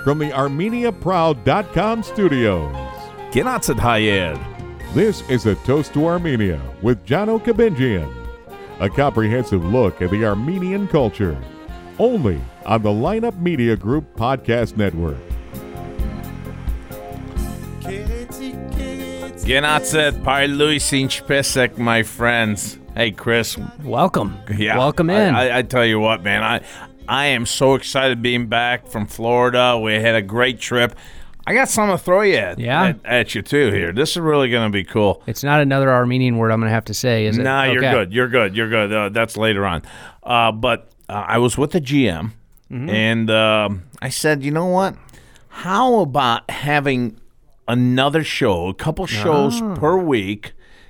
from the ArmeniaProud.com studios. Genatzet Hayer. This is A Toast to Armenia with Jano Kabinjian, a comprehensive look at the Armenian culture, only on the Lineup Media Group Podcast Network. Genatzet Parluis Inchpesek, my friends. Hey, Chris. Welcome. Yeah. Welcome in. I tell you what, man, I am so excited being back from Florida. We had a great trip. I got something to throw you at you, too, here. This is really going to be cool. It's not another Armenian word I'm going to have to say, is it? Nah, you're good. You're good. That's later on. But I was with the GM, and I said, you know what? How about having another show, a couple shows per week,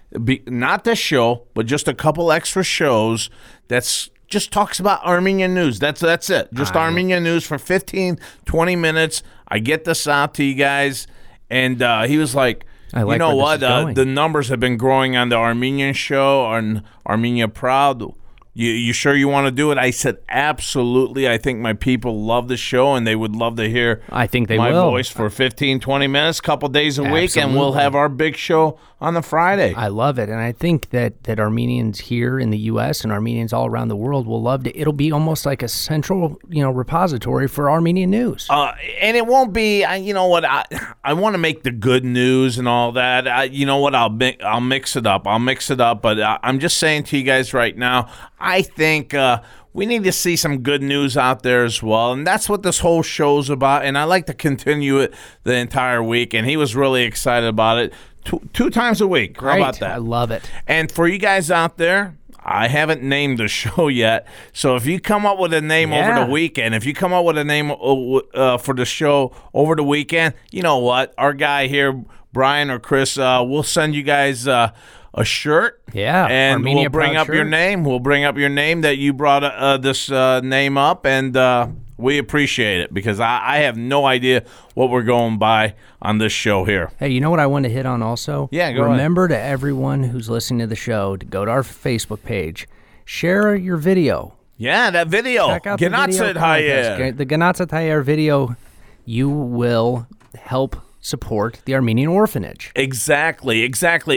not this show, but just a couple extra shows that's just talks about Armenian news. That's it. Just Armenian news for 15, 20 minutes. I get this out to you guys. And he was like, you know what? The numbers have been growing on the Armenian show, on Armenia Proud. You sure you want to do it? I said, absolutely. I think my people love the show, and they would love to hear my voice for 15, 20 minutes, a couple days a week, and we'll have our big show on the Friday. I love it, and I think that Armenians here in the U.S. and Armenians all around the world will love it. It'll be almost like a central, repository for Armenian news. And it won't be. You know what? I want to make the good news and all that. You know what? I'll mix it up. But I'm just saying to you guys right now, I think we need to see some good news out there as well. And that's what this whole show's about. And I like to continue it the entire week. And he was really excited about it. Two times a week. Great. How about that? I love it. And for you guys out there, I haven't named the show yet. So if you come up with a name over the weekend, if you come up with a name for the show over the weekend, you know what? Our guy here, Brian or Chris, we'll send you guys a shirt. Yeah. And Armenia we'll bring Proud up shirt. your name. We'll bring up your name that you brought this name up, and we appreciate it because I have no idea what we're going by on this show here. Hey, you know what I want to hit on also? Yeah, go Remember to everyone who's listening to the show to go to our Facebook page, share your video. Yeah, that video. Check out the video contest. The Genatzet Hayer video. You will help support the Armenian orphanage. Exactly.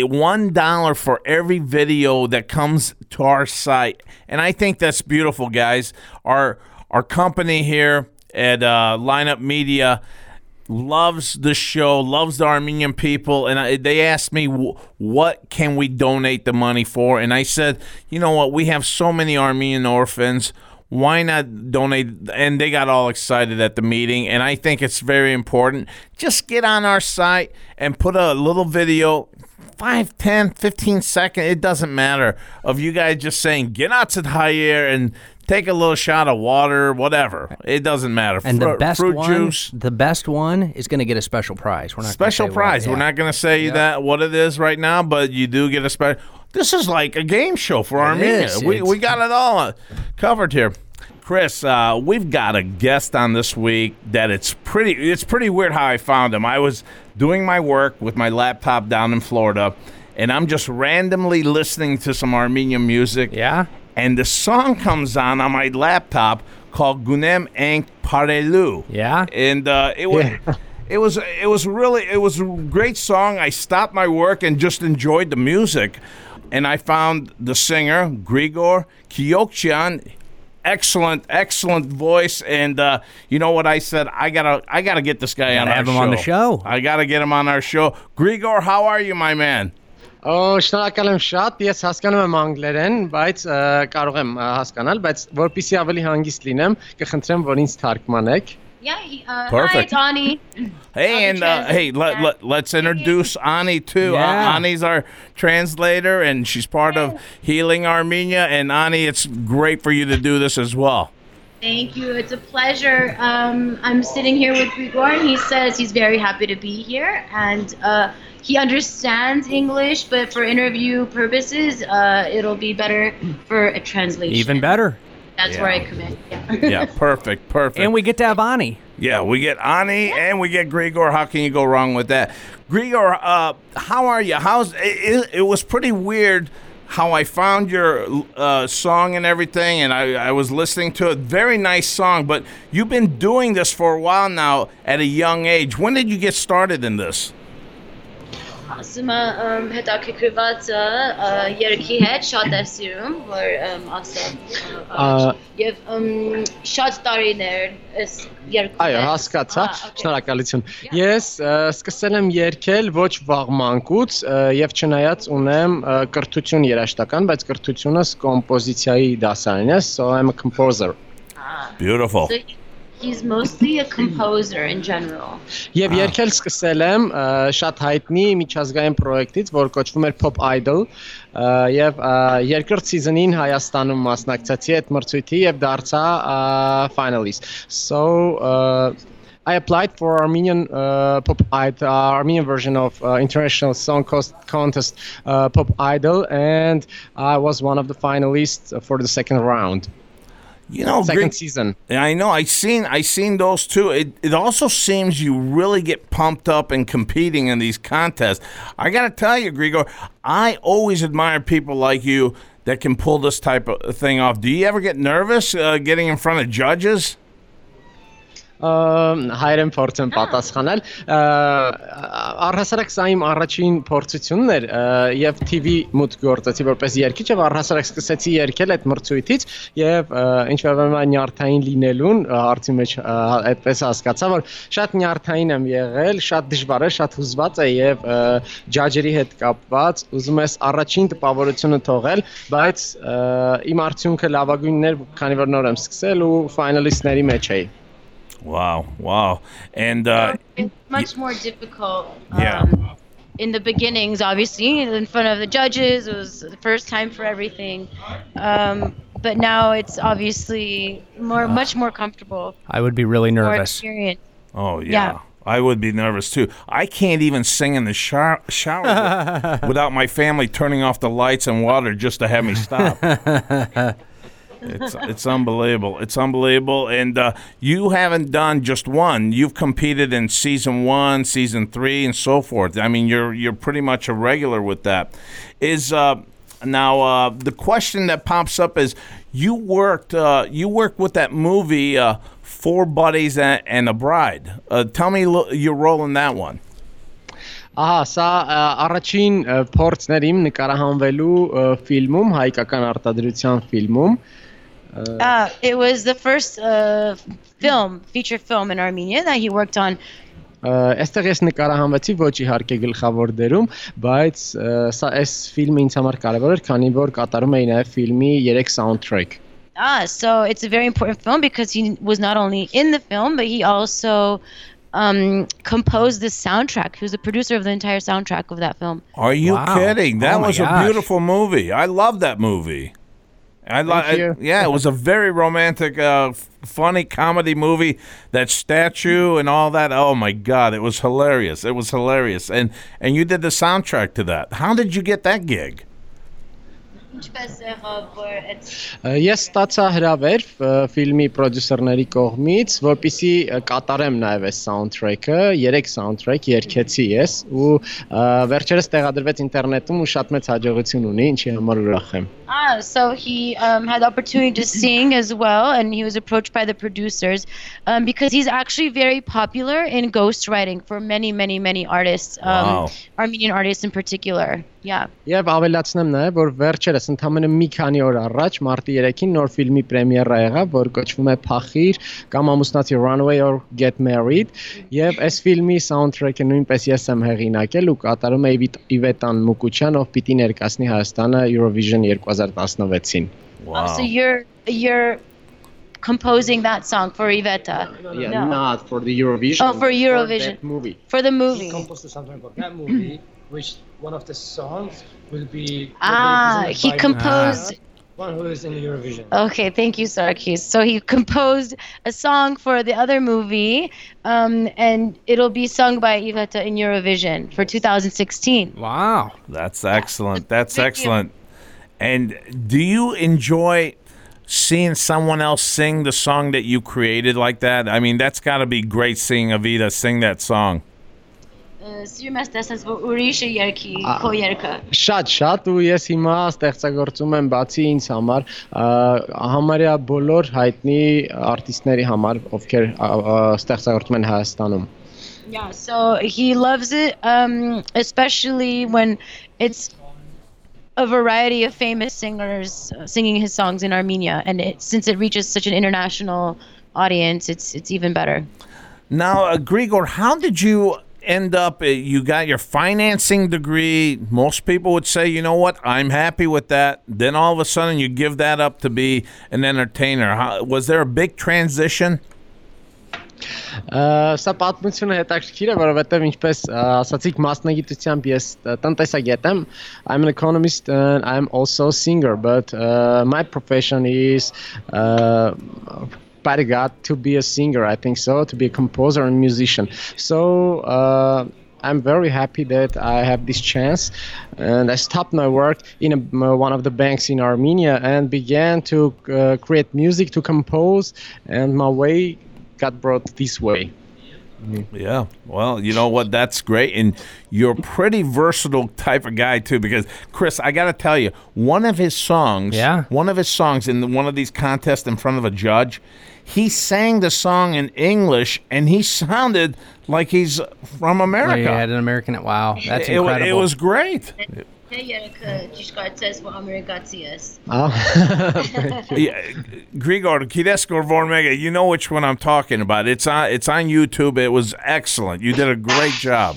$1 for every video that comes to our site. And I think that's beautiful, guys. Our company here at Lineup Media loves the show, loves the Armenian people, and they asked me, what can we donate the money for? And I said, you know what, we have so many Armenian orphans, why not donate? And they got all excited at the meeting, and I think it's very important. Just get on our site and put a little video, 5, 10, 15 seconds, it doesn't matter, of you guys just saying, Genatzet Hayer, and take a little shot of water, whatever. It doesn't matter. And the best fruit one, juice. the best one is going to get a special prize. We're not Special prize. We're not going to say that what it is right now, but you do get a special. This is like a game show for Armenia. We got it all covered here. Chris, we've got a guest on this week that it's pretty weird how I found him. I was doing my work with my laptop down in Florida, and I'm just randomly listening to some Armenian music. Yeah. And the song comes on my laptop called Gunem Enk Parelu. Yeah. And it was a great song. I stopped my work and just enjoyed the music. And I found the singer, Grigor Kyokchian. Excellent voice. And you know what I said? I gotta get this guy on our show. Have him on the show. I gotta get him on our show. Grigor, how are you, my man? Շնորհակալ եմ շատ, ես հասկանում եմ անգլերեն, բայց կարող եմ հասկանալ, բայց որպեսզի ավելի հանգիստ լինեմ, կխնդրեմ, որ ինձ թարգմանեք. Yeah, Perfect. Hi, Ani. Hey, and let's introduce Ani too. Yeah. Ani's our translator, and she's part of Healing Armenia. And Ani, it's great for you to do this as well. Thank you. It's a pleasure. I'm sitting here with Grigor, and he says he's very happy to be here, and he understands English, but for interview purposes, it'll be better for a translation. Even better. That's where I come in. Yeah. Yeah, perfect. And we get to have Ani. Yeah, we get Ani and we get Grigor. How can you go wrong with that? Grigor, how are you? It was pretty weird how I found your song and everything, and I was listening to it. Very nice song, but you've been doing this for a while now at a young age. When did you get started in this? Ասում է հետաքրքրված է երգի հետ շատ է սիրում որ ասա եւ շատ տարիներ էս երգում Այո, հասկացա, շնորհակալություն։ Ես սկսել եմ երգել ոչ վաղ մանկուց եւ չնայած ունեմ կրթություն երաժշտական, բայց կրթությունս կոմպոզիցիայի դասարան է, so I'm a composer. Beautiful. So he's mostly a composer in general. Եվ երգել սկսել եմ շատ հայտնի միջազգային պրոյեկտից, որ կոչվում էր Pop Idol, եւ երկրորդ սիզոնին Հայաստանում մասնակցեցի այդ մրցույթի եւ դարձա finalist. So I applied for Armenian Armenian version of International Song Contest Pop Idol, and I was one of the finalists for the second round. You know, second season. I know. I seen those too. It also seems you really get pumped up in competing in these contests. I got to tell you, Grigor, I always admire people like you that can pull this type of thing off. Do you ever get nervous getting in front of judges? Հայերեն փորձեմ պատասխանել առհասարակ սա իմ առաջին փորձությունն էր եւ TV մուտք գործեցի որպես երգիչ եւ առհասարակ սկսեցի երգել այդ մրցույթից եւ ինչ վերաբերում է նյարդային լինելուն հարցի մեջ այդպես հասկացա որ շատ նյարդային եմ եղել շատ դժվար է շատ հուզված է եւ ջաջերի հետ կապված ուզում ես առաջին տպավորությունը թողել բայց իմ արդյունքը լավագույնն էր քանի որ նոր եմ սկսել ու finalist-ների մեջ էի Wow. And it's much more difficult. Yeah. In the beginnings, obviously, in front of the judges, it was the first time for everything. But now it's obviously much more comfortable. I would be really nervous. More experience. Oh, yeah. I would be nervous too. I can't even sing in the shower without my family turning off the lights and water just to have me stop. It's unbelievable. It's unbelievable. And you haven't done just one. You've competed in season 1, season 3, and so forth. I mean, you're pretty much a regular with that. Now the question that pops up is you worked with that movie Four Buddies and a Bride. Tell me your role in that one. Սա առաջին փորձն իմ նկարահանվելու ֆիլմում, հայկական արտադրության ֆիլմում It was the first feature film in Armenia that he worked on. Այստեղ ես նկարահանվեցի ոչ իհարկե գլխավոր դերում, բայց սա այս ֆիլմը ինձ համար կարևոր էր, քանի որ կատարում էի նաև ֆիլմի 3 soundtrack. So it's a very important film because he was not only in the film, but he also composed the soundtrack. He was the producer of the entire soundtrack of that film. Are you kidding? That was a beautiful movie. I love that movie. It was a very romantic, funny comedy movie. That statue and all that. Oh my God, it was hilarious. It was hilarious. And you did the soundtrack to that. How did you get that gig? Ես ստացա հրավեր ֆիլմի պրոդյուսերների կողմից, որպեսզի կատարեմ նաև այս soundtrack-ը, 3 soundtrack երգեցի ես ու վերջերս տեղադրվեց ինտերնետում ու շատ մեծ հաջողություն ունի, ինչի համար ուրախ եմ. So he had the opportunity to sing as well, and he was approached by the producers because he's actually very popular in ghostwriting for many artists, Armenian artists in particular. Yeah. Եվ ավելացնեմ նաև, որ վերջերս ընդամենը մի քանի օր առաջ մարտի 3-ին նոր ֆիլմի պրեմիերա եղավ, որ կոչվում է Փախիր կամ ամուսնացի Runaway or Get Married, եւ այս ֆիլմի soundtrack-ը նույնպես ես եմ հեղինակել ու կատարում է Իվետան Մուկուչյան, ով պիտի ներկայացնի Հայաստանը Eurovision 2016-ին. Wow. So you're composing that song for Iveta? Yeah, no. Not for the Eurovision. Oh, for Eurovision. For that movie. For the movie. He composed the soundtrack for that movie, which one of the songs will be. He composed. One who is in the Eurovision. Okay, thank you, Sarkis. So he composed a song for the other movie, and it'll be sung by Iveta in Eurovision for 2016. Wow. That's excellent. That's excellent. And do you enjoy seeing someone else sing the song that you created like that? I mean, that's got to be great seeing Avita sing that song. սիրում ես տեսնես որ ուրիշը երկի քո երգը։ Շատ ու ես հիմա ստեղծագործում եմ բացի ինձ համար համարյա բոլոր հայտնի արտիստների համար, ովքեր ստեղծագործում են Հայաստանում։ Yeah, so he loves it, especially when it's a variety of famous singers singing his songs in Armenia, and since it reaches such an international audience, it's even better. Now, Grigor, how did you end up? You got your financing degree. Most people would say, you know what, I'm happy with that. Then all of a sudden, you give that up to be an entertainer. Was there a big transition? Սա պատմությունը հետաքրքիր է, որովհետև ինչպես ասացիք մասնագիտությամբ ես տնտեսագետ եմ, I'm an economist and I'm also a singer, but my profession is by God to be a singer, I think so, to be a composer and musician. So I'm very happy that I have this chance, and I stopped my work in one of the banks in Armenia and began to create music, to compose, and my way got brought this way. Yeah, well, you know what? That's great, and you're a pretty versatile type of guy too. Because Chris, I got to tell you, one of his songs in one of these contests in front of a judge, he sang the song in English, and he sounded like he's from America. He had an American. Wow, that's incredible. It was great. Grigor Kideskor Vormega, you know which one I'm talking about. It's on YouTube. It was excellent. You did a great job.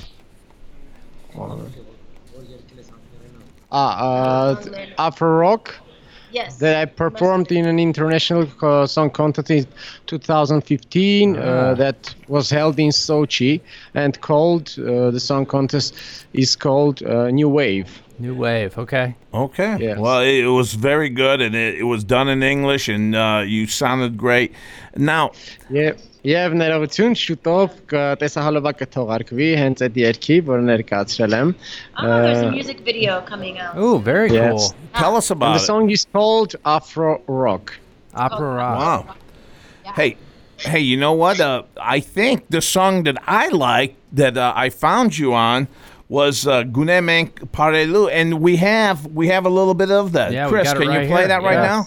Afro Rock. Yes. That I performed in an international song contest in 2015 that was held in Sochi, and the song contest is called New Wave. New Wave, okay. Okay. Yes. Well, it was very good, and it was done in English, and you sounded great. Now, Եվ ներողություն շուտով տեսահոլովակ կթողարկվի հենց այդ երգի, որ ներկայացրել եմ. There's a music video coming out. Oh, very Yes. cool. tell us about And the it. song is called Afro Rock. Opera rock. Wow. Hey, you know what? I think the song that I liked that I found you on was Gunemenk Parelu, and we have a little bit of that. Yeah, we Chris, got it can right you play here. that right Yeah.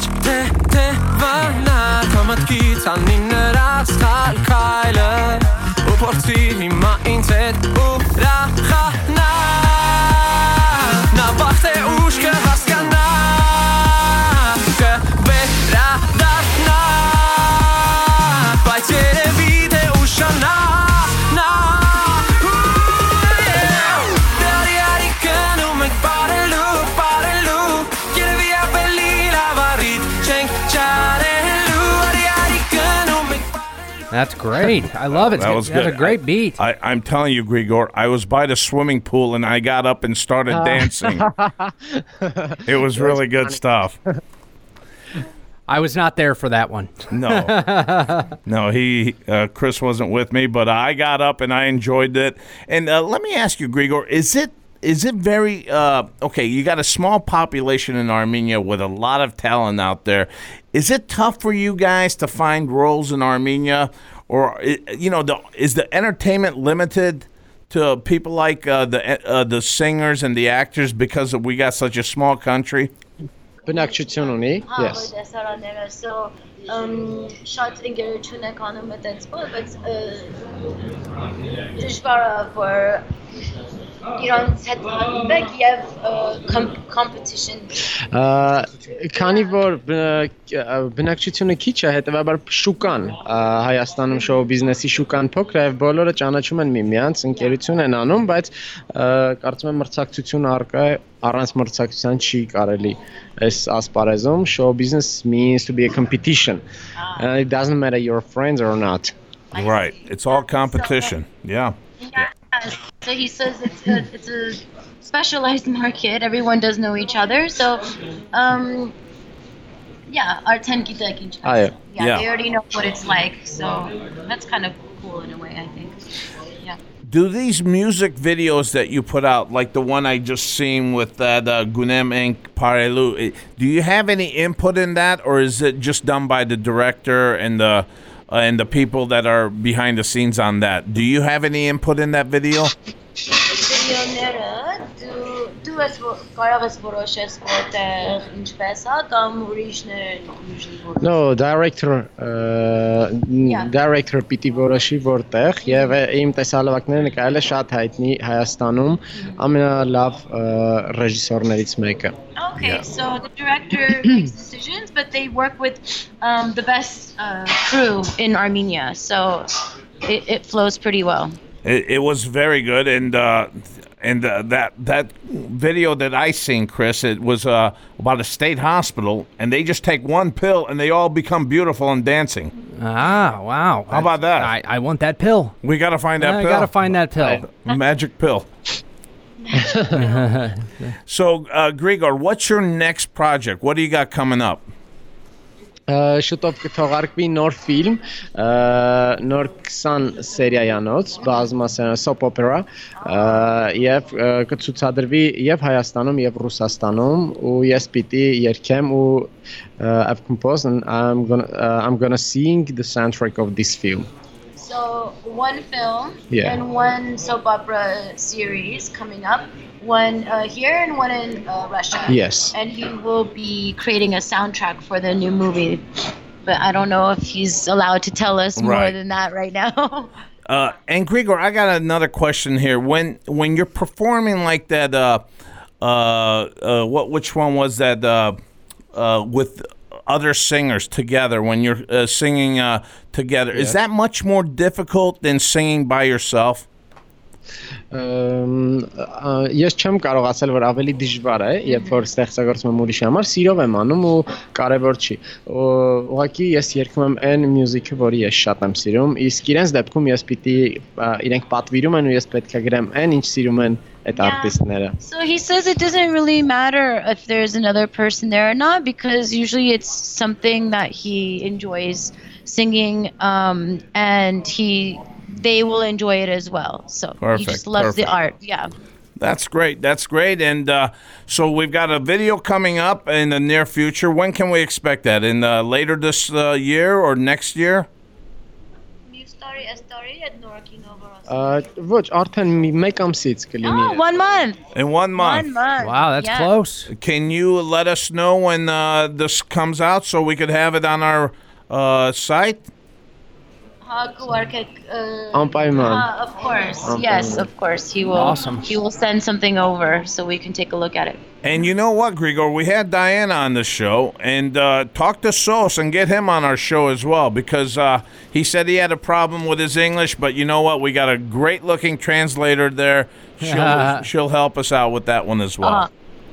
That's great. I love it. That was That's good. a great beat. I'm telling you, Grigor, I was by the swimming pool and I got up and started dancing. It was really good stuff. I was not there for that one. No, Chris wasn't with me, but I got up and I enjoyed it. And let me ask you, Grigor, is it very okay? You got a small population in Armenia with a lot of talent out there. Is it tough for you guys to find roles in Armenia, or is the entertainment limited to people like the singers and the actors because we got such a small country? Բնակչություն ունի, yes. So շատ ընկերություն եք անում այդպես, բայց դժվար է որ իրանց հետ հանդիպեք եւ competition. Քանի որ բնակչությունը քիչ է, հետեւաբար շուկան Հայաստանում շոու բիզնեսի շուկան փոքր է, բոլորը ճանաչում են միմյանց, ընկերություն են անում, բայց կարծում եմ մրցակցություն առկա է, առանց մրցակցության չի կարելի այս ասպարեզում. Show business means to be a competition. It doesn't matter you're friends or not. Right. It's all competition. Yeah. So he says it's a specialized market. Everyone does know each other. So, our 10 gidek each other. Yeah, they already know what it's like. So that's kind of cool in a way, I think. Yeah. Do these music videos that you put out, like the one I just seen with that Gunemenk Parelu, do you have any input in that, or is it just done by the director and the and the people that are behind the scenes on that. Do you have any input in that video? Վիդեոները դու ես կարող ես որոշես որտեղ ինչպես է կամ ուրիշներն usually որտեղ No, director պիտի որոշի որտեղ եւ իմ տեսահոլովակները նկարել է շատ հայտնի Հայաստանում ամենալավ ռեժիսորներից մեկը. Okay, so the director makes decisions, but they work with the best crew in Armenia, so it flows pretty well. It was very good, and that video that I seen, Chris, it was about a state hospital, and they just take one pill and they all become beautiful and dancing. Ah, wow. How about that? I want that pill. We got to find that pill. I got to find that pill. Magic pill. So, Grigor, what's your next project? What do you got coming up? Շուտով կթողարկվի նոր ֆիլմ, նոր 20 սերիայանոց, բազմասերիա soap opera, եւ կցուցադրվի եւ Հայաստանում եւ Ռուսաստանում, ու ես պիտի երգեմ ու I've composed and I'm gonna sing the soundtrack of this film. So one film Yeah. and one soap opera series coming up, one here and one in Russia. Yes. And he will be creating a soundtrack for the new movie. But I don't know if he's allowed to tell us more Right. than that right now. And Grigor, I got another question here. When you're performing like that, which one was that? With other singers together, when you're singing together, is that much more difficult than singing by yourself? Ես չեմ կարող ասել, որ ավելի դժվար է, երբ որ ստեղծագործում եմ ուրիշի համար, սիրով եմ անում ու կարևոր չի։ Ուղղակի ես երգում եմ այն մյուզիկը, որի ես շատ եմ սիրում, իսկ իրենց դեպքում ես պիտի իրենք պատվիրում են ու ես պետք է գրեմ այն, ինչ սիրում են այդ արտիստները։ So he says it doesn't really matter if there's another person there or not, because usually it's something that he enjoys singing, and they will enjoy it as well. So he just loves the art. Yeah. That's great. That's great. And so we've got a video coming up in the near future. When can we expect that? In later this year or next year? New story, a story at working over us. Ոչ, արդեն մեկ ամսից կլինի։ Oh, 1 month. In 1 month. 1 month. Wow, that's Yeah. close. Can you let us know when this comes out so we could have it on our site? Անպայման։ Of course. Yes, of course. He will. Awesome. He will send something over so we can take a look at it. And you know what, Grigor? We had Diana on the show, and talk to Sos and get him on our show as well, because he said he had a problem with his English, but you know what? We got a great-looking translator there. She'll help us out with that one as well.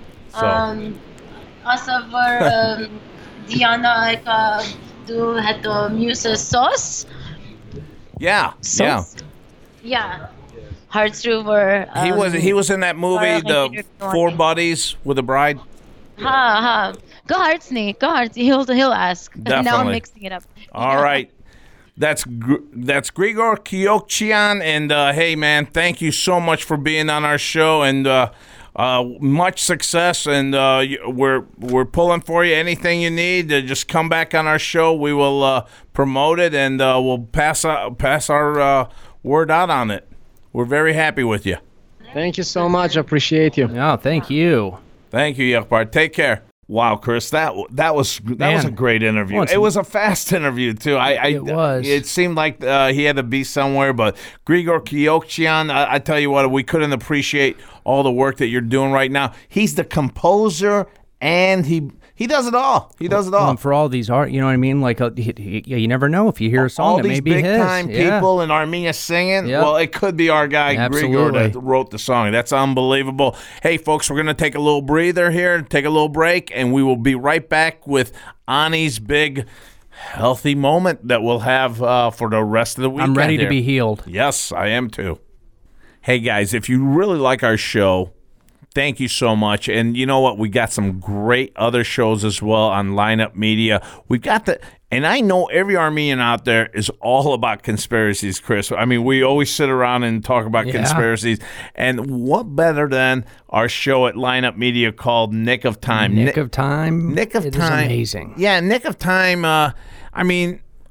Ասավար Diana ka do հետո մյուսը Sos. Yeah. Yeah. Heartthrober. He was in that movie, The Four Buddies with a Bride. Go Heartsney. He'll ask. Now Definitely. I'm mixing it up. All right. That's Grigor Kyokchian, and hey man, thank you so much for being on our show, and much success, and we're pulling for you. Anything you need, just come back on our show. We will promote it, and we'll pass our word out on it. We're very happy with you. Thank you so much. Appreciate you. No, thank you. Thank you, Yekbar. Take care. Wow, Chris, that was a great interview. Well, it was a fast interview too. It was. It seemed like he had to be somewhere, but Grigor Kyokchian, I tell you what, we couldn't appreciate all the work that you're doing right now. He's the composer, and he does it all. He does it all. And for all these art, you know what I mean? Like, you never know if you hear a song all that these may be his. big-time people in Armenia singing. Yep. Well, it could be our guy Grigor that wrote the song. That's unbelievable. Hey, folks, we're going to take a little breather here, take a little break, and we will be right back with Ani's big healthy moment that we'll have for the rest of the weekend. I'm ready here. to be healed. Yes, I am too. Hey, guys, if you really like our show, thank you so much. And you know what? We got some great other shows as well on Lineup Media. We've got and I know every Armenian out there is all about conspiracies, Chris. I mean, we always sit around and talk about conspiracies. And what better than our show at Lineup Media called Nick of Time? Nick of Time? Nick of It Time. is amazing. Yeah, Nick of Time. I mean,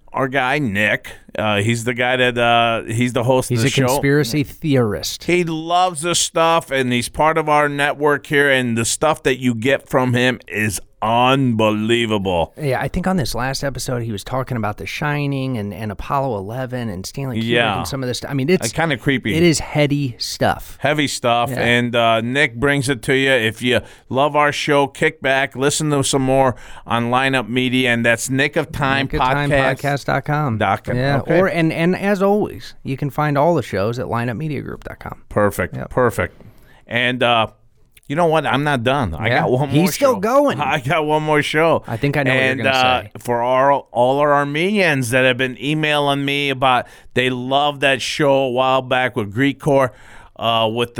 our guy Nick. He's the guy that he's the host He's of the a show. conspiracy theorist. He loves this stuff, and he's part of our network here. And the stuff that you get from him is unbelievable. Yeah, I think on this last episode he was talking about The Shining and Apollo 11 and Stanley Kubrick Yeah. and some of this stuff. I mean, it's Kind of creepy. It is heady stuff. Heavy stuff, Yeah. and Nick brings it to you. If you love our show, kick back, listen to some more on Lineup Media, and that's Nick of Time Podcast. Podcast.com. Yeah, okay. Or and as always, you can find all the shows at lineupmediagroup.com. Perfect, Yep. perfect. And you know what? I'm not done. I Yeah. got one more He's still show. going. I got one more show. I think I know what you're and, gonna say. For all our Armenians that have been emailing me about they love that show a while back with Greek Core, with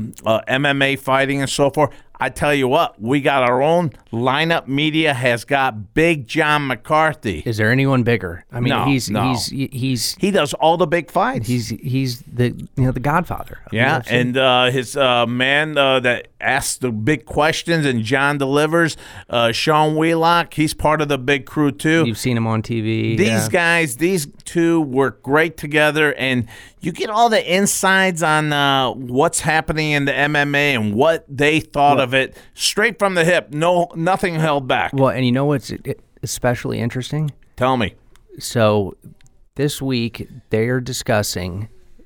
MMA fighting and so forth. I tell you what, we got our own. Lineup Media has got Big John McCarthy. Is there anyone bigger? I mean, No, he's no. he does all the big fights. he's the the Godfather. of Yeah, UFC. and his man that asks the big questions and John delivers, Sean Wheelock, he's part of the big crew too. You've seen him on TV. These guys, these two work great together, and you get all the insides on what's happening in the MMA and what they thought of it straight from the hip. Nothing held back. Well, and you know what's especially interesting? Tell me. So this week they are discussing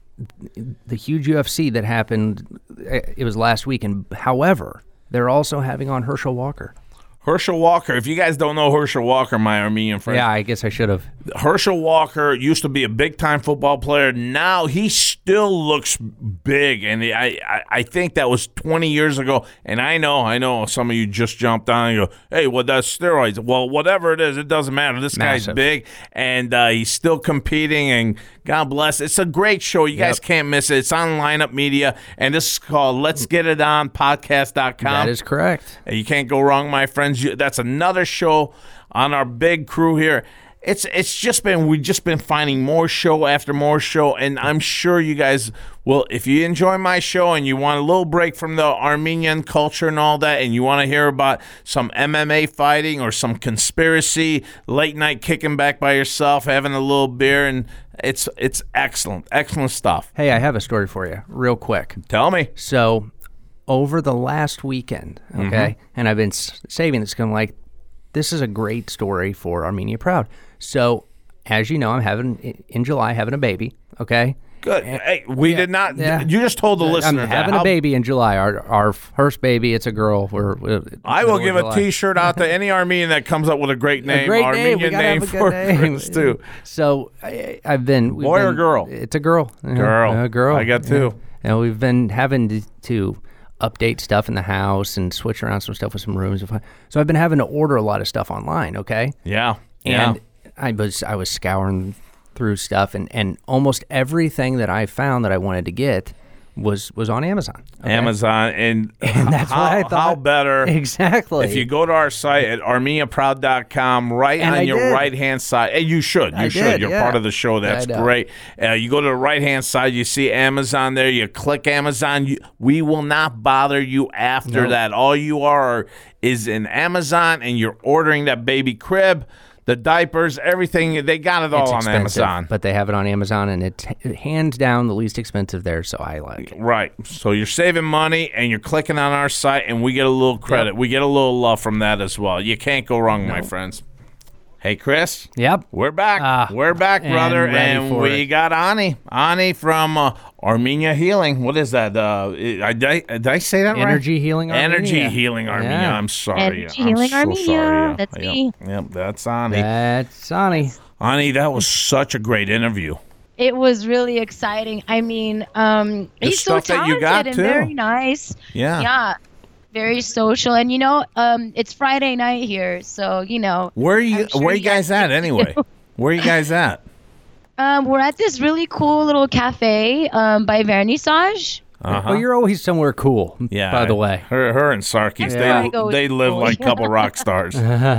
the huge UFC that happened. It was last week, and however, they're also having on Herschel Walker. Herschel Walker. If you guys don't know Herschel Walker, my Armenian friends, Yeah, I guess I should have. Herschel Walker used to be a big-time football player. Now he still looks big, and I think that was 20 years ago. And I know some of you just jumped on and go, hey, well, that's steroids. Well, whatever it is, it doesn't matter. This guy's Massive. big, and he's still competing, and God bless. It's a great show. You guys can't miss it. It's on Lineup Media, and this is called Let's Get It On Podcast.com. That is correct. You can't go wrong, my friends. That's another show on our big crew here. It's just been we've just been finding more show after more show, and I'm sure you guys will. If you enjoy my show and you want a little break from the Armenian culture and all that, and you want to hear about some MMA fighting or some conspiracy, late night kicking back by yourself, having a little beer, and it's excellent stuff. Hey, I have a story for you, real quick. Tell me. So, over the last weekend, okay, and I've been saving this, because I'm like, this is a great story for Armenia Proud. So, as you know, I'm in July having a baby, okay? Good. Hey, we did not. yeah. You just told the listener I'm that. having a baby in July. Our first baby, it's a girl. I will give a July. T-shirt out to any Armenian that comes up with a great name. A great name. We Armenian gotta name have a for good name. Chris, too. So I've been Boy or girl? It's a girl. Girl. A girl. I got two. Yeah. And we've been having to update stuff in the house and switch around some stuff with some rooms. So I've been having to order a lot of stuff online. Okay. Yeah. And I was scouring through stuff, and almost everything that I found that I wanted to get was on Amazon. Okay? Amazon, and that's how, what I thought. how better Exactly. if you go to our site at armeniaproud.com, right And on I your did. right-hand side. And you should. I You should. did, You're yeah. part of the show. That's I know. great. You go to the right-hand side, you see Amazon there. You click Amazon. We will not bother you after No. that. All you are is in Amazon, and you're ordering that baby crib, the diapers, everything. They got it all It's on expensive, Amazon. but they have it on Amazon, and it's hands down the least expensive there, so I like it. Right. So you're saving money and you're clicking on our site, and we get a little credit. Yep. We get a little love from that as well. You can't go wrong, my friends. Hey, Chris. Yep. We're back. We're back, and brother. ready And for we it. got Ani. Ani from Armenia Healing. What is that? Did I say that right? Energy Healing Armenia. Energy Healing Armenia. Yeah. I'm sorry. Energy I'm Healing so Armenia. sorry. That's Yep. me. Yep, that's Ani. That's Sonny. Ani, that was such a great interview. It was really exciting. I mean, he's so stuff that you talented got, and too. very nice. Yeah. Yeah. Very social. And, it's Friday night here. So, Where are you I'm sure Where you you guys guys at anyway? Where are you guys at? we're at this really cool little cafe by Vernissage. Uh-huh. Well, you're always somewhere cool, Yeah. by the way. Her and Sarkis, Yeah. I go they live cool. like a couple rock stars.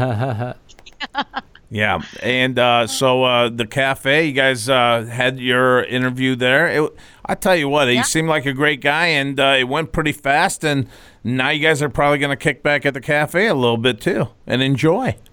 Yeah. And so the cafe, you guys had your interview there. I tell you what, he seemed like a great guy, and it went pretty fast. And now you guys are probably going to kick back at the cafe a little bit too and enjoy.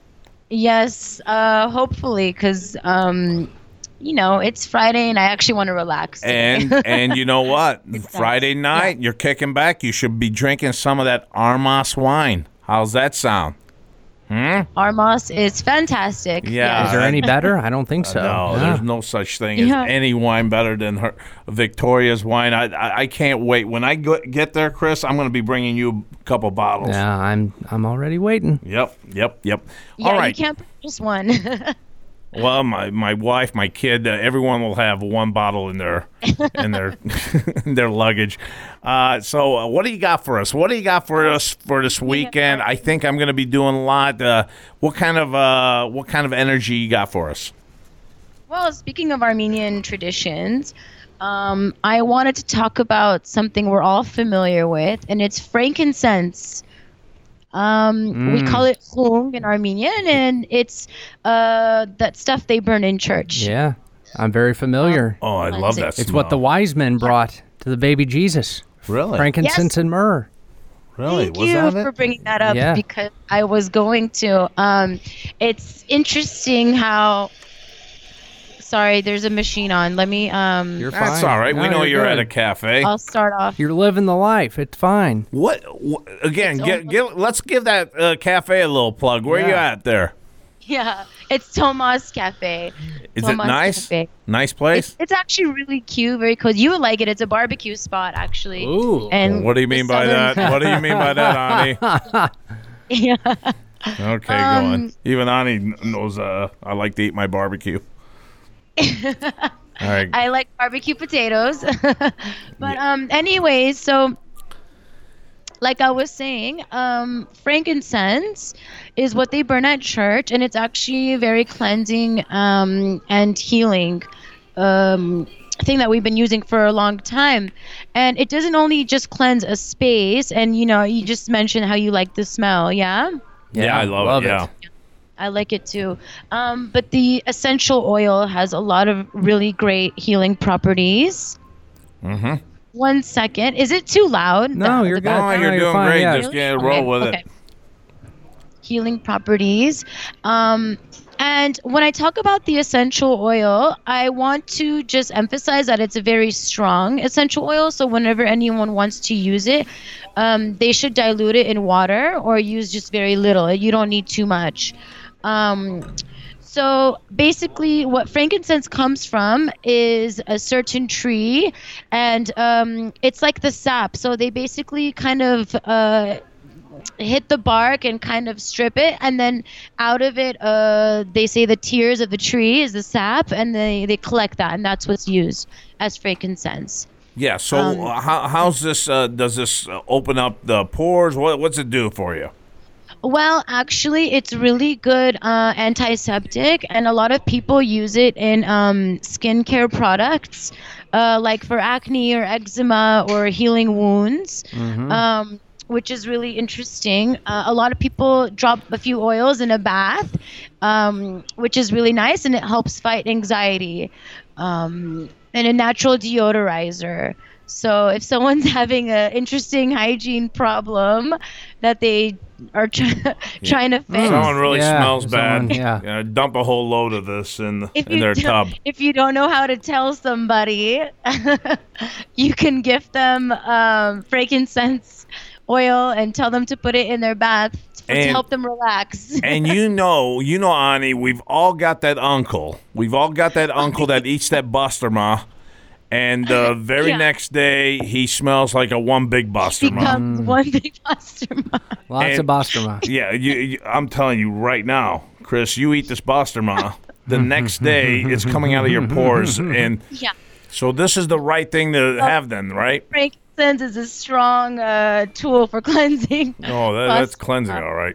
Yes, hopefully, because it's Friday and I actually want to relax today. And you know what? It's Friday nice. night, you're kicking back. You should be drinking some of that Armas wine. How's that sound? Armas is fantastic. Yeah. Is there any better? I don't think so. No, Yeah. there's no such thing as Yeah. any wine better than her Victoria's wine. I can't wait. When I get there, Chris, I'm going to be bringing you a couple bottles. Yeah, I'm already waiting. Yep. Yeah, All right. you can't purchase one. Well, my wife, my kid, everyone will have one bottle in their in their luggage. So, what do you got for us? What do you got for us for this weekend? I think I'm going to be doing a lot. What kind of energy you got for us? Well, speaking of Armenian traditions, I wanted to talk about something we're all familiar with, and it's frankincense. We call it khung in Armenian, and it's that stuff they burn in church. Yeah, I'm very familiar. Oh, I love that. It's what the wise men brought to the baby Jesus. Really? Frankincense Yes. and myrrh. Really? Thank Was you that it? for bringing that up Yeah. because I was going to. It's interesting how. Sorry, there's a machine on. Let me. You're fine. That's all right. No, We know you're at a good. cafe. I'll start off. You're living the life. It's fine. What again? Let's give that cafe a little plug. Where you Yeah. at there? Yeah, it's Tomas Cafe. Is it Tomas nice? Cafe. Nice place. It's actually really cute, very cool. You would like it. It's a barbecue spot, actually. Ooh. And What do you mean by southern- that? What do you mean by that, Ani? Yeah. Okay, go on. Even Ani knows I like to eat my barbecue. All right. I like barbecue potatoes. But anyways, so like I was saying, frankincense is what they burn at church, and it's actually very cleansing and healing thing that we've been using for a long time. And it doesn't only just cleanse a space, and you just mentioned how you like the smell, yeah? Yeah, I love it. Yeah. I like it too. But the essential oil has a lot of really great healing properties. Mm-hmm. 1 second. Is it too loud? No, you're good. Oh, No, you're doing fine, great. yeah. Just get roll with Okay. it. Healing properties. And when I talk about the essential oil, I want to just emphasize that it's a very strong essential oil. So whenever anyone wants to use it, they should dilute it in water or use just very little. You don't need too much. So basically what frankincense comes from is a certain tree, and it's like the sap. So they basically kind of hit the bark and kind of strip it, and then out of it they say the tears of the tree is the sap, and they collect that, and that's what's used as frankincense. Yeah. So how's this? Does this open up the pores? What's it do for you? Well, actually, it's really good antiseptic, and a lot of people use it in skincare products, like for acne or eczema or healing wounds, which is really interesting. A lot of people drop a few oils in a bath, which is really nice, and it helps fight anxiety, and a natural deodorizer. So if someone's having an interesting hygiene problem that they are trying to fix, Someone really Yeah, smells someone- bad. yeah. Dump a whole load of this in if their tub. if you don't know how to tell somebody, you can gift them frankincense oil and tell them to put it in their bath to And- help them relax. And you know, Ani, we've all got that uncle. We've all got that uncle that eats that basturma, and the very Yeah. next day he smells like a one big basturma. Becomes one big basturma. Lots of And- basturma. Yeah, I'm telling you right now, Chris, you eat this basturma, the next day it's coming out of your pores, and Yeah. so this is the right thing to have then, right? Frankincense is a strong tool for cleansing. Oh, that's Basturma. cleansing, all right.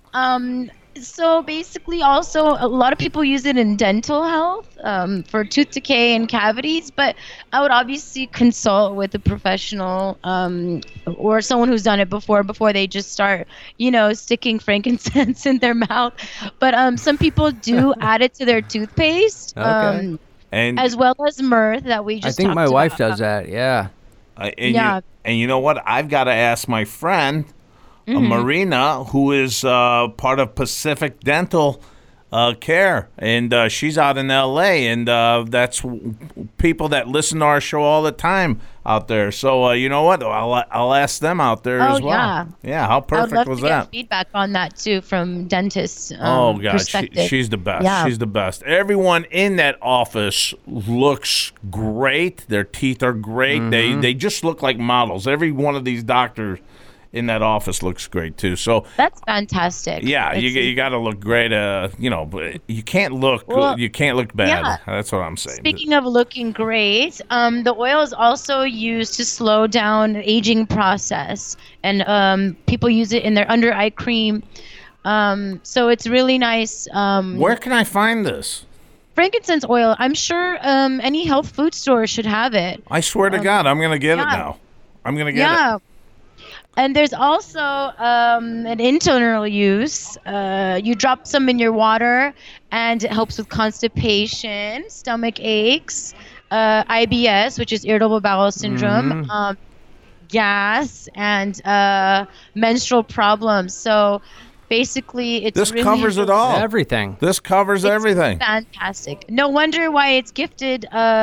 So basically, also a lot of people use it in dental health for tooth decay and cavities. But I would obviously consult with a professional or someone who's done it before they just start, sticking frankincense in their mouth. But some people do add it to their toothpaste, Okay. And as well as myrrh that we I just. think my talked wife about. does that. Yeah. Yeah. And you know what? I've got to ask my friend, Marina, who is part of Pacific Dental care, and she's out in L.A., and that's people that listen to our show all the time out there. So you know what? I'll ask them out there as well. Yeah, how perfect I would love was to that? get feedback on that too from dentists. Oh God, perspective. she's the best. Yeah. She's the best. Everyone in that office looks great. Their teeth are great. They just look like models. Every one of these doctors in that office looks great too. So That's fantastic. yeah, you got to look great. But you can't look bad. yeah. That's what I'm saying. Speaking of looking great, the oil is also used to slow down the aging process, and people use it in their under eye cream. So it's really nice. Where can I find this? Frankincense oil. I'm sure any health food store should have it. I swear to God, I'm gonna get it now. I'm gonna get it. And there's also an internal use. You drop some in your water, and it helps with constipation, stomach aches, IBS, which is irritable bowel syndrome, gas, and menstrual problems. So basically, it's This really covers it all. Everything. This covers everything. fantastic. No wonder why it's gifted,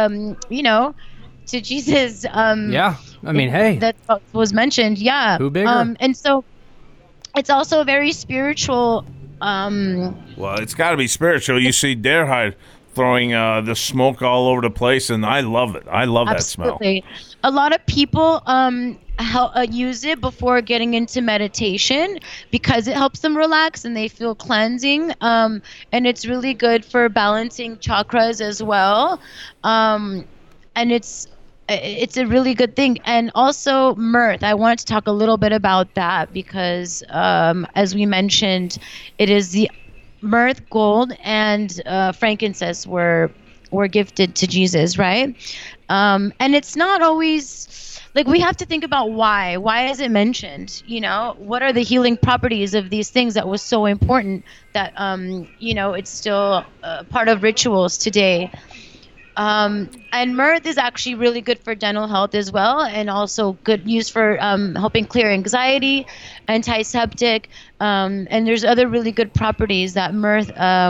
to Jesus. Yeah. I mean, hey. That was mentioned. Yeah. Who bigger? And so it's also very spiritual. Well, it's got to be spiritual. You see Derhide throwing the smoke all over the place, and I love it. I love that smell. Absolutely. A lot of people use it before getting into meditation because it helps them relax and they feel cleansing. And it's really good for balancing chakras as well. And it's a really good thing. And also mirth. I wanted to talk a little bit about that because, as we mentioned, it is the mirth, gold, and frankincense were gifted to Jesus, right? And it's not always like we have to think about why. Why is it mentioned? What are the healing properties of these things that was so important that it's still part of rituals today. And mirth is actually really good for dental health as well, and also good use for helping clear anxiety, antiseptic, and there's other really good properties that mirth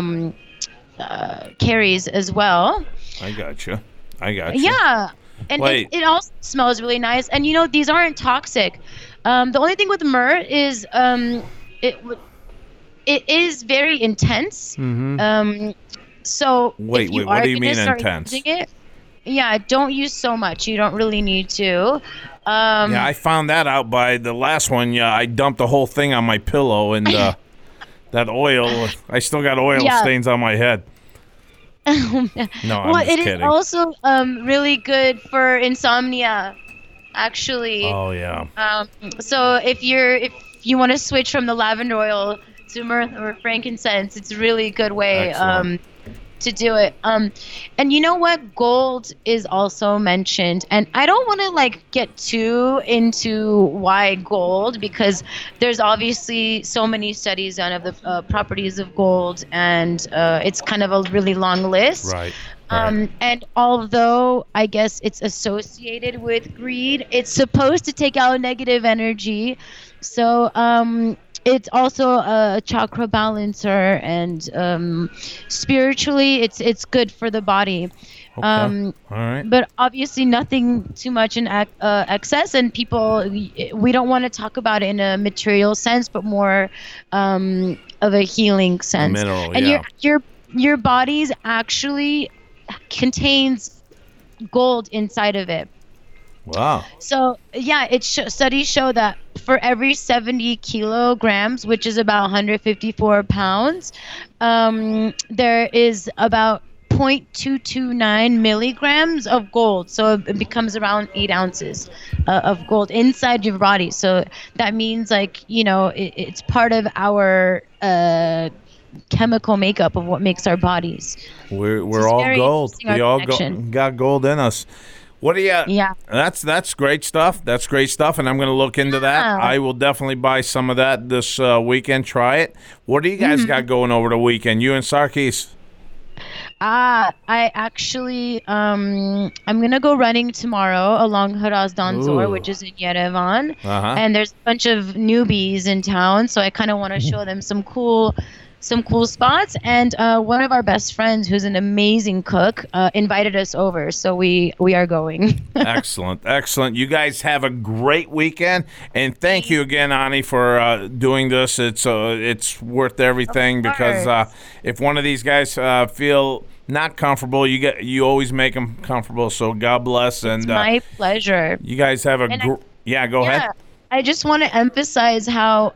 carries as well. I got you. Yeah, and it also smells really nice. And these aren't toxic. The only thing with mirth is it is very intense. So wait, what do you mean intense? Don't use so much. You don't really need to. I found that out by the last one. Yeah, I dumped the whole thing on my pillow, and that oil. I still got oil stains on my head. No, I'm just kidding. It is also really good for insomnia, actually. Oh yeah. So if you want to switch from the lavender oil to myrrh or frankincense, it's a really good way to do it. And you know what? Gold is also mentioned, and I don't want to get too into why gold, because there's obviously so many studies done of the properties of gold, and it's kind of a really long list. Right. And although I guess it's associated with greed, it's supposed to take out negative energy. So it's also a chakra balancer, and spiritually, it's good for the body. Okay. All right. But obviously, nothing too much in excess, and people, we don't want to talk about it in a material sense, but more of a healing sense. A mineral, and your body's actually contains gold inside of it. Wow. So studies show that for every 70 kilograms, which is about 154 pounds, there is about 0.229 milligrams of gold. So it becomes around 8 ounces of gold inside your body. So that means it's part of our chemical makeup of what makes our bodies. We're all gold. We all got gold in us. What do you? Yeah. That's great stuff. That's great stuff, and I'm going to look into that. I will definitely buy some of that this weekend. Try it. What do you guys got going over the weekend? You and Sarkis? I actually, I'm going to go running tomorrow along Hraz Danzor, which is in Yerevan. And there's a bunch of newbies in town, so I kind of want to show them some cool some cool spots. And one of our best friends, who's an amazing cook, invited us over, so we are going. Excellent. You guys have a great weekend, and thank you again, Ani, for doing this. It's worth everything, because if one of these guys feel not comfortable, you always make them comfortable. So God bless. And It's my pleasure. You guys have a go ahead. I just want to emphasize how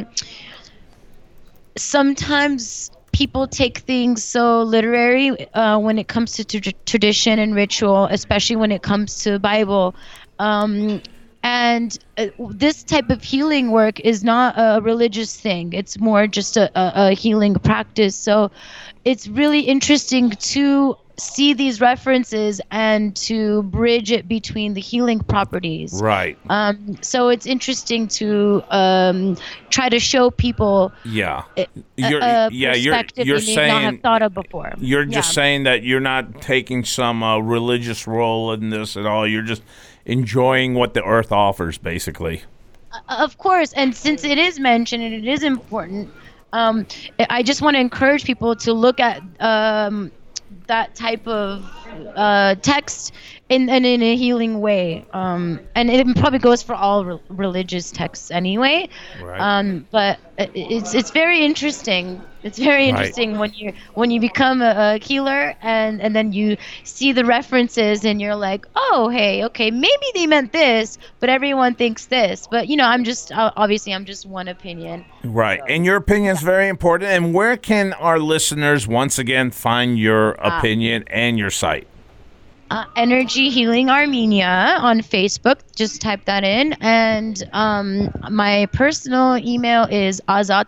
sometimes people take things so literary when it comes to tradition and ritual, especially when it comes to Bible. And this type of healing work is not a religious thing. It's more just a healing practice. So it's really interesting to see these references and to bridge it between the healing properties. Right. So it's interesting to try to show people you're perspective you're they may saying not have thought of before. You're just saying that you're not taking some religious role in this at all. You're just enjoying what the earth offers, basically. Of course, and since it is mentioned and it is important, I just want to encourage people to look at that type of text in a healing way, and it probably goes for all religious texts anyway. Right. But it's very interesting. It's very interesting when you become a healer and then you see the references and you're like, oh, hey, okay, maybe they meant this, but everyone thinks this. But I'm just one opinion. Right, and your opinion is very important. And where can our listeners once again find your opinion and your site? Energy Healing Armenia on Facebook. Just type that in. And my personal email is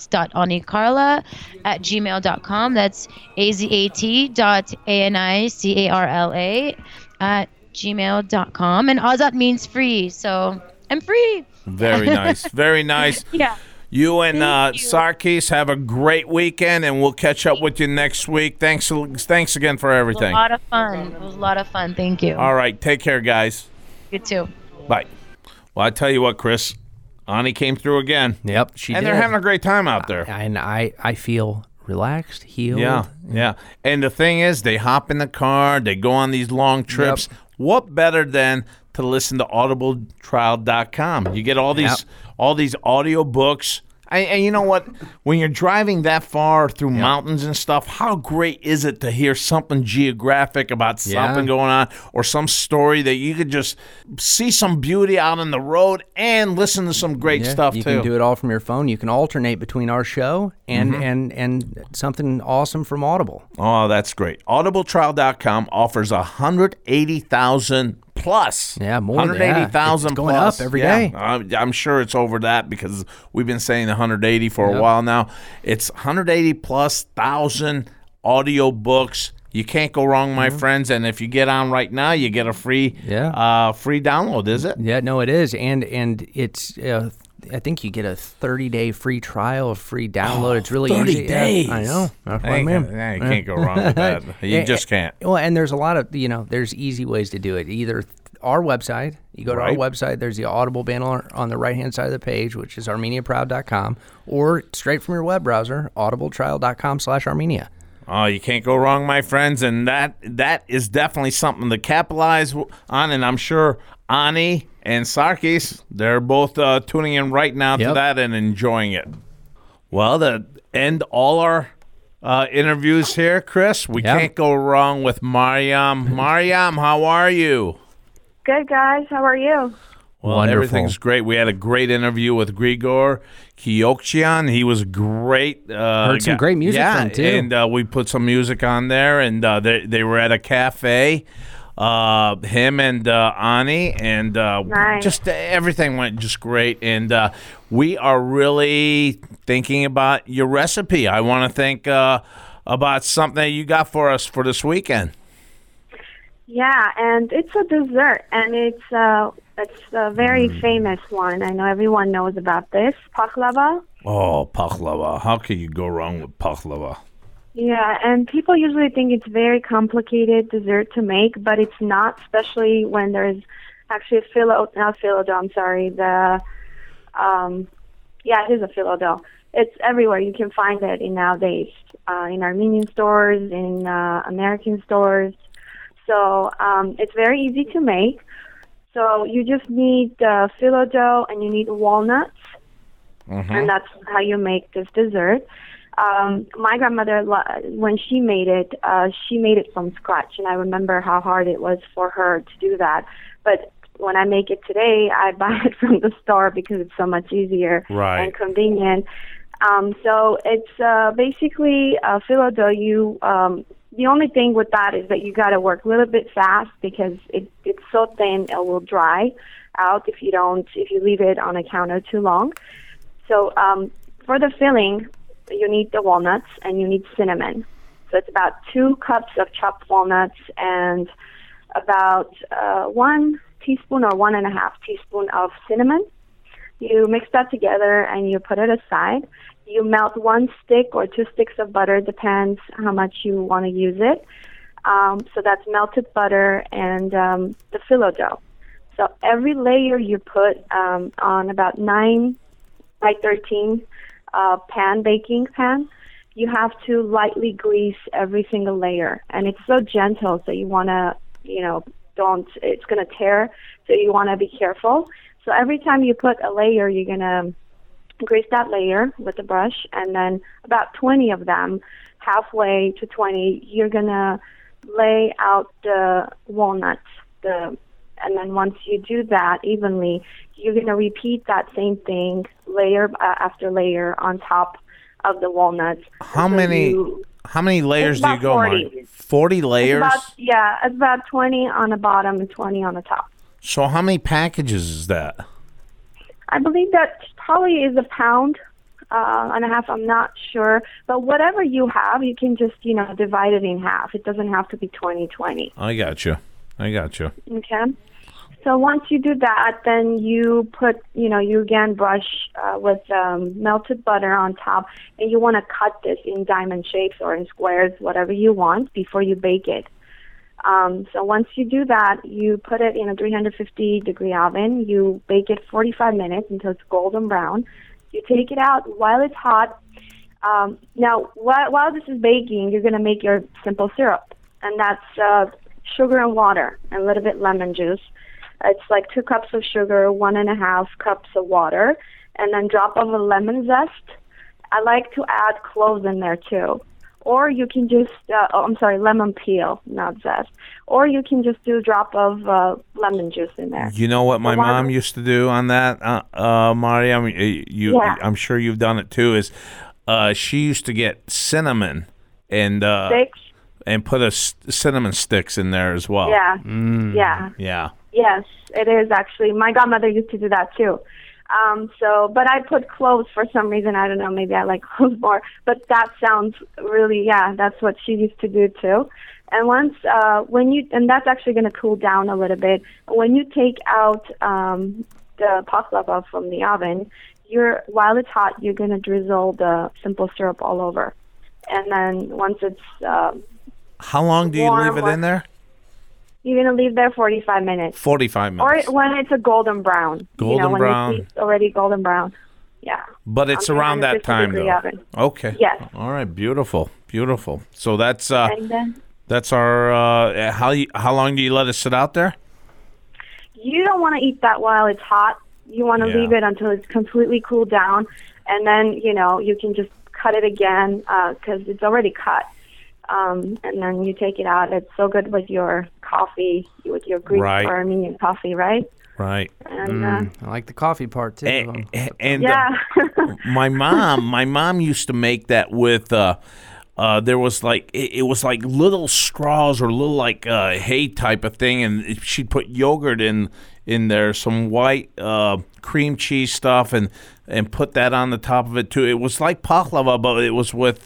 azat.anicarla@gmail.com. That's azat.anicarla@gmail.com. And Azat means free, so I'm free. Very nice. Very nice. Yeah. You and Sarkis have a great weekend, and we'll catch up with you next week. Thanks again for everything. It was a lot of fun. It was a lot of fun. Thank you. All right. Take care, guys. You too. Bye. Well, I tell you what, Chris, Ani came through again. Yep, she and did. they're having a great time out there. And I feel relaxed, healed. Yeah. And the thing is, they hop in the car, they go on these long trips. Yep. What better than to listen to audibletrial.com? You get all these audio books. And you know what? When you're driving that far through mountains and stuff, how great is it to hear something geographic about something going on, or some story that you could just see some beauty out on the road and listen to some great stuff you too. You can do it all from your phone. You can alternate between our show and something awesome from Audible. Oh, that's great. Audibletrial.com offers 180,000 plus. Yeah, more. 180,000 it's going plus. up every day. I'm sure it's over that because we've been saying 180 for a while now. It's 180 plus thousand audio books. You can't go wrong, my friends. And if you get on right now, you get a free download, is it? Yeah, no, it is. And it's I think you get a 30-day free trial, a free download. It's really 30 easy. days. Yeah, I know. You can't go wrong with that. You just can't. Well, and there's a lot of, there's easy ways to do it. Either our website, you go to our website, there's the Audible banner on the right-hand side of the page, which is armeniaproud.com, or straight from your web browser, audibletrial.com/Armenia. Oh, you can't go wrong, my friends, and that is definitely something to capitalize on, and I'm sure Ani and Sarkis, they're both tuning in right now to that and enjoying it. Well, to end all our interviews here, Chris, we can't go wrong with Mariam. Mariam, how are you? Good, guys. How are you? Well, Wonderful. Everything's great. We had a great interview with Grigor Kyokchian. He was great. Heard some great music from him, too. And we put some music on there, and they were at a cafe, him and Ani, and nice. Just everything went just great. And we are really thinking about your recipe. I want to think about something that you got for us for this weekend. Yeah, and it's a dessert, and it's a very famous one. I know everyone knows about this, pakhlava. Oh, pakhlava. How can you go wrong with pakhlava? Yeah, and people usually think it's very complicated dessert to make, but it's not, especially when there's actually it is a phyllo dough. it's everywhere. You can find it in nowadays in Armenian stores, in American stores. So it's very easy to make. So you just need phyllo dough and you need walnuts, and that's how you make this dessert. My grandmother, when she made it from scratch, and I remember how hard it was for her to do that. But when I make it today, I buy it from the store because it's so much easier and convenient. So it's basically phyllo dough. The only thing with that is that you got to work a little bit fast because it's so thin it will dry out if you leave it on a counter too long. So for the filling, you need the walnuts and you need cinnamon. So it's about 2 cups of chopped walnuts and about 1 teaspoon or 1.5 teaspoon of cinnamon. You mix that together and you put it aside. You melt 1 stick or 2 sticks of butter, depends how much you want to use it. So that's melted butter and the phyllo dough. So every layer you put on about 9 by 13 baking pan, you have to lightly grease every single layer. And it's so gentle, so you want to, it's going to tear, so you want to be careful. So every time you put a layer, you're going to grease that layer with a brush, and then about 20 of them, halfway to 20, you're going to lay out the walnuts. And then once you do that evenly, you're going to repeat that same thing layer after layer on top of the walnuts. How many layers do you go, 40. 40 layers? It's about 20 on the bottom and 20 on the top. So how many packages is that? I believe that probably is 1.5 pounds. I'm not sure. But whatever you have, you can just, divide it in half. It doesn't have to be 20-20. I got you. Okay. So once you do that, then you put, you again brush with melted butter on top, and you want to cut this in diamond shapes or in squares, whatever you want, before you bake it. So once you do that, you put it in a 350-degree oven. You bake it 45 minutes until it's golden brown. You take it out while it's hot. Now, while this is baking, you're going to make your simple syrup, and that's sugar and water and a little bit lemon juice. It's like 2 cups of sugar, 1.5 cups of water, and then drop of a lemon zest. I like to add cloves in there too. Or you can just, lemon peel, not zest. Or you can just do a drop of lemon juice in there. You know what my mom used to do on that, Marty? I mean, I'm sure you've done it too, is she used to get cinnamon and sticks? And put cinnamon sticks in there as well. Yeah. Yeah. Yes, it is actually. My godmother used to do that too. But I put cloves for some reason. I don't know. Maybe I like cloves more. But that sounds really, that's what she used to do too. And once, and that's actually going to cool down a little bit. When you take out the paklava from the oven, while it's hot, you're going to drizzle the simple syrup all over. And then once it's how long do you leave it in there? You're going to leave there 45 minutes. 45 minutes. Or when it's a golden brown. Golden brown. It's already golden brown. Yeah. But it's around that time, though. Oven. Okay. Yes. All right. Beautiful. So that's that's our. How long do you let it sit out there? You don't want to eat that while it's hot. You want to leave it until it's completely cooled down, and then you can just cut it again because it's already cut. And then you take it out. It's so good with your coffee, with your Greek or Armenian coffee, right? Right. And, I like the coffee part too. And my mom used to make that with. There was it was like little straws or little hay type of thing, and she'd put yogurt in there, some white cream cheese stuff, and put that on the top of it too. It was like paklava, but it was with.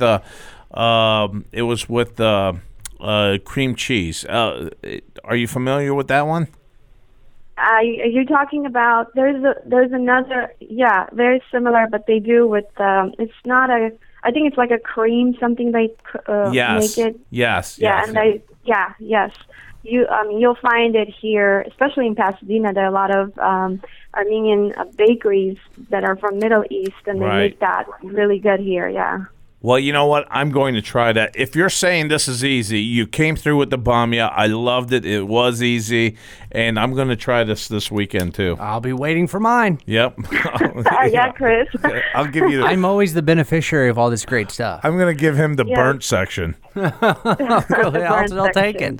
Cream cheese. Are you familiar with that one? You're talking about there's another very similar, but they do with it's not a. I think it's like a cream something they make it. Yes. Yeah, yes. and yes. you'll find it here, especially in Pasadena. There are a lot of Armenian bakeries that are from Middle East, and they make that really good here. Yeah. Well, you know what? I'm going to try that. If you're saying this is easy, you came through with the bamia. I loved it. It was easy, and I'm going to try this weekend too. I'll be waiting for mine. Yep. Yeah, Chris. I'll give you. I'm always the beneficiary of all this great stuff. I'm going to give him the burnt section. Really, I'll take it.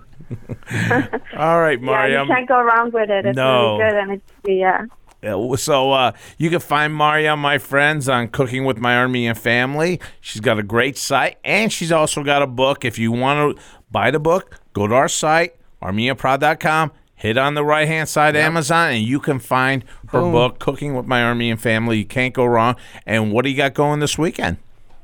All right, Yeah, Mariam. you can't go wrong with it. It's really good, and it's So you can find Mariam, my friends, on Cooking with My Armenian Family. She's got a great site, and she's also got a book. If you want to buy the book, go to our site, ArmeniaProud.com, hit on the right-hand side, Amazon, and you can find her book, Cooking with My Armenian Family. You can't go wrong. And what do you got going this weekend?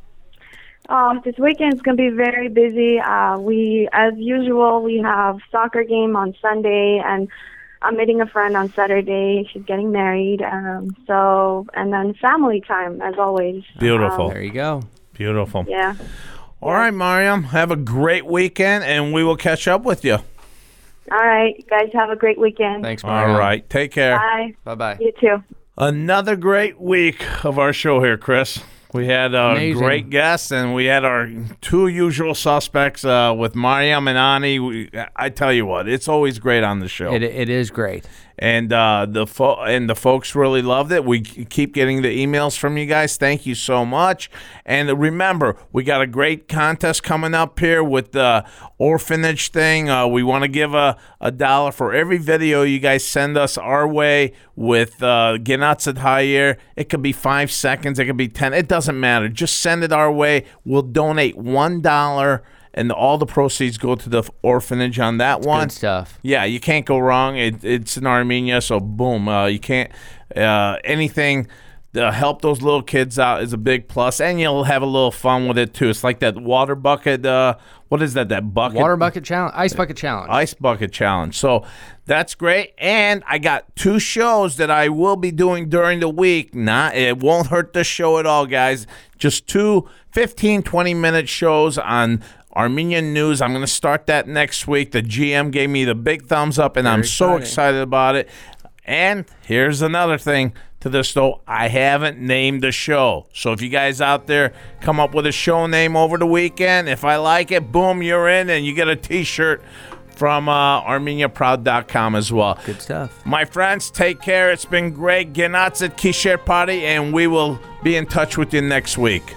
This weekend is going to be very busy. As usual, we have soccer game on Sunday, and I'm meeting a friend on Saturday. She's getting married. And then family time, as always. Beautiful. There you go. Beautiful. Yeah. All right, Mariam. Have a great weekend, and we will catch up with you. All right. You guys have a great weekend. Thanks, Mario. All right. Take care. Bye. Bye-bye. You too. Another great week of our show here, Chris. We had a great guest, and we had our two usual suspects with Mariam and Ani. I tell you what, it's always great on the show. It is great. And the folks really loved it. We keep getting the emails from you guys. Thank you so much. And remember, we got a great contest coming up here with the orphanage thing. We want to give a $1 for every video you guys send us our way with Genatzet Hayer. It could be 5 seconds. It could be 10. It doesn't matter. Just send it our way. We'll donate $1. And all the proceeds go to the orphanage on that one. Good stuff. Yeah, you can't go wrong. It's in Armenia, so boom. You can't anything to help those little kids out is a big plus, and you'll have a little fun with it too. It's like that water bucket. What is that? That bucket? Water bucket challenge. Ice bucket challenge. Ice bucket challenge. So that's great. And I got 2 shows that I will be doing during the week. It won't hurt the show at all, guys. Just 2 15, 20-minute shows on Armenian news. I'm going to start that next week. The GM gave me the big thumbs up, and I'm so excited about it. And here's another thing to this, though. I haven't named the show. So if you guys out there come up with a show name over the weekend, if I like it, boom, you're in, and you get a T-shirt from ArmeniaProud.com as well. Good stuff. My friends, take care. It's been great. Genatzet Kisher Party, and we will be in touch with you next week.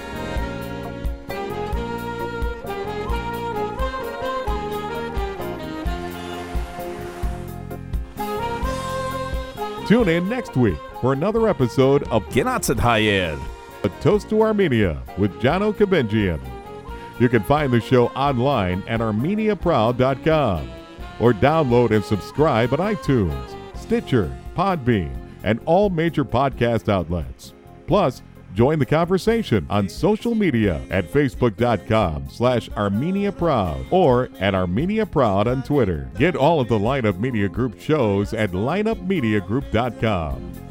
Tune in next week for another episode of Genatzet Hayer, A Toast to Armenia with Jano Kabenjian. You can find the show online at ArmeniaProud.com or download and subscribe at iTunes, Stitcher, Podbean, and all major podcast outlets. Plus, join the conversation on social media at Facebook.com/ArmeniaProud or at ArmeniaProud on Twitter. Get all of the Lineup Media Group shows at lineupmediagroup.com.